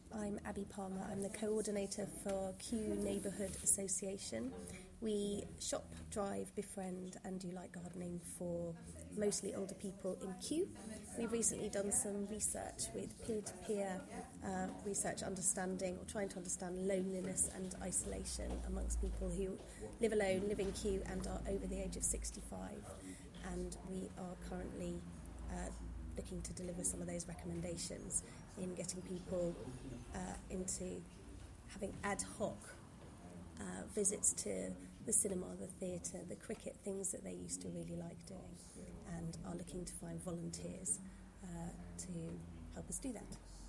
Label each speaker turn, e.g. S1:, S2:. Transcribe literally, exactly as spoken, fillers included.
S1: I'm Abby Palmer. I'm the coordinator for Kew Neighbourhood Association. We shop, drive, befriend and do light gardening for mostly older people in Kew. We've recently done some research with peer-to-peer uh, research understanding or trying to understand loneliness and isolation amongst people who live alone, live in Kew and are over the age of sixty-five. And we are currently uh, looking to deliver some of those recommendations in getting people uh, into having ad hoc uh, visits to the cinema, the theatre, the cricket, things that they used to really like doing, and are looking to find volunteers uh, to help us do that.